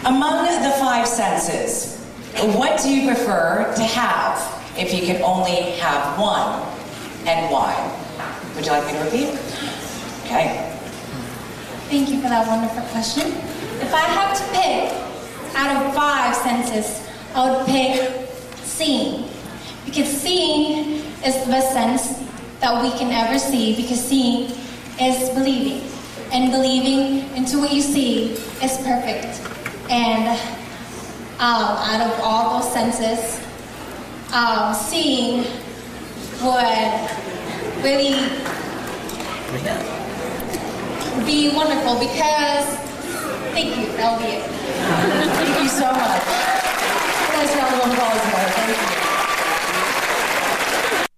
Among the five senses, what do you prefer to have if you could only have one, and why? Would you like me to repeat? Okay. Thank you for that wonderful question. If I have to pick out of five senses, I would pick seeing. Because seeing is the best sense that we can ever see, because seeing is believing. And believing into what you see is perfect. And out of all those senses, seeing would really be wonderful, because thank you, that'll be it. Thank you so much. Nice round of applause, Mark. Thank you.